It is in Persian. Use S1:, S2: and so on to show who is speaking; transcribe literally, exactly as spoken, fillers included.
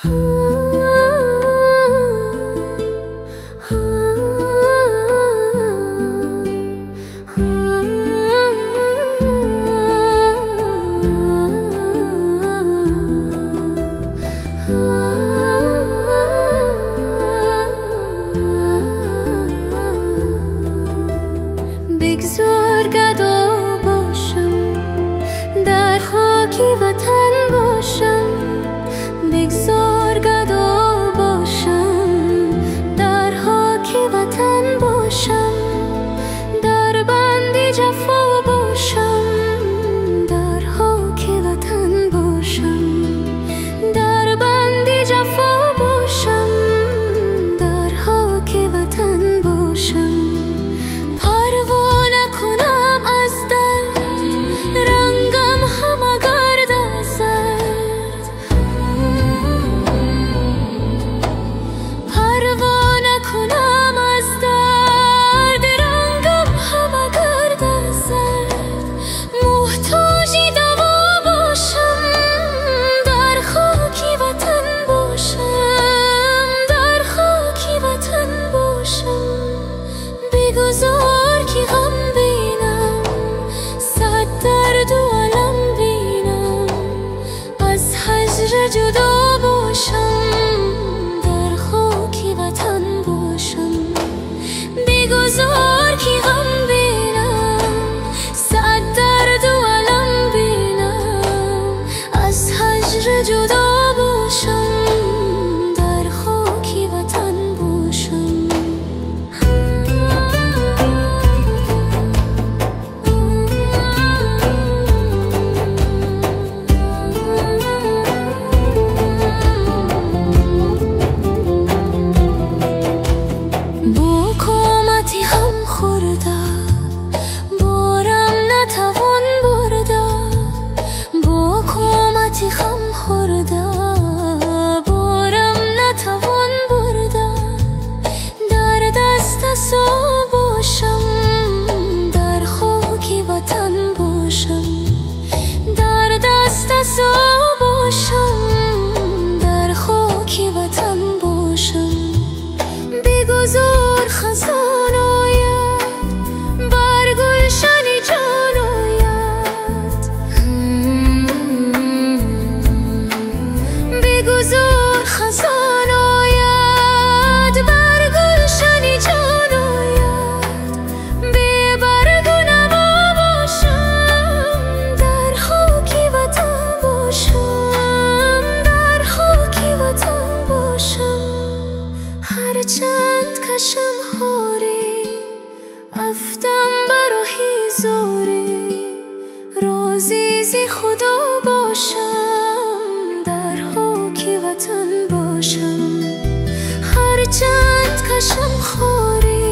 S1: بگذار گدا باشم، در خاک وطن باشم. بگذار گدا باشم، در خاک وطن باشم. در بندی جفا باشم، در خاک وطن باشم. در بندی جفا باشم، در خاک وطن باشم. بگذار که غم بینم، صد درد و علم بینم. از هجر جدا باشم، در خاک وطن باشم. بگذار که غم بینم، صد درد و علم بینم. از هجر جدا باشم، در خاک وطن باشم. بگذار خزان آید، بر گلشن جان آید. بگذار خزان آید، بر گلشن جان آید. بی برگ و نوا باشم، در خاک وطن باشم. در خاک وطن باشم. هرچند کشم خواری، افتم براهی زاری. راضی ز خدا باشم، در خاک وطن باشم. هرچند کشم خواری،